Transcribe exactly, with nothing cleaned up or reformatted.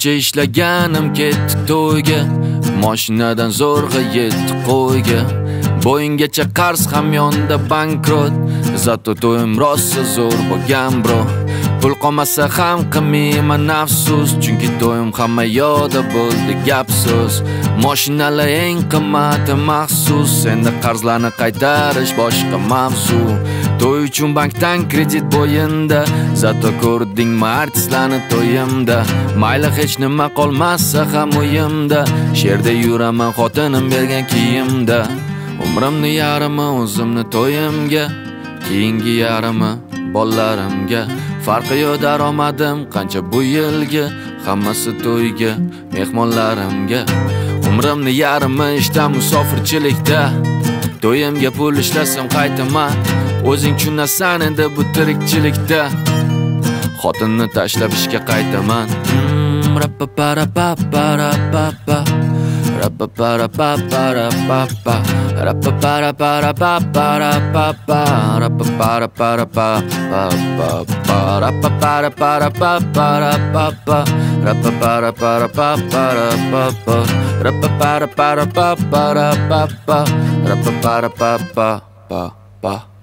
Shuncha ishlaganim ketdi to'yga, mashinadan zo'rg'a yetdi qo'yga. Bo'yingacha qarz ham yonda bankrot, zato to'yim rosa zo'r bo'lgan bro. Pul qolmasa ham qilmayman afsus, chunki to'yim hamma yoda bo'ldi gap so'z. Mashinalar eng qimmati maxsus, endi qarzlarni qaytarish boshqa mavzu. To'y uchun bankdan kredit bo'yinda, zato ko'rdingmi artistlarni to'yimda. Mayli hech nima qolmasa ham o'yimda, sherda yuraman xotinim bergan kiyimda. Umrimni yarimi o'zimni to'yimga, keyingi yarimi bolalarimga. Farqi yo'q daromadim qancha bu yilga, hammasi to'yga, mehmonlarimga. Umrimni yarimi ishdan musofirchilikda, to'yimga pul ishlasam qaytaman. O'zing tushunasan endi bu tirikchilikda, xotinni tashlab ishga qaytaman. Rappa-para-pa-para-pa-pa, rappa-para-pa-para-pa-pa, rappa-para-para-pa-para-pa-pa, rappa-para-para-pa-pa-pa, rappa-para-para-pa-para-pa-pa, rappa-para-para-pa-para-pa-pa, rappa-para-para-pa-para-pa-pa, rappa-para-pa-pa-pa-pa.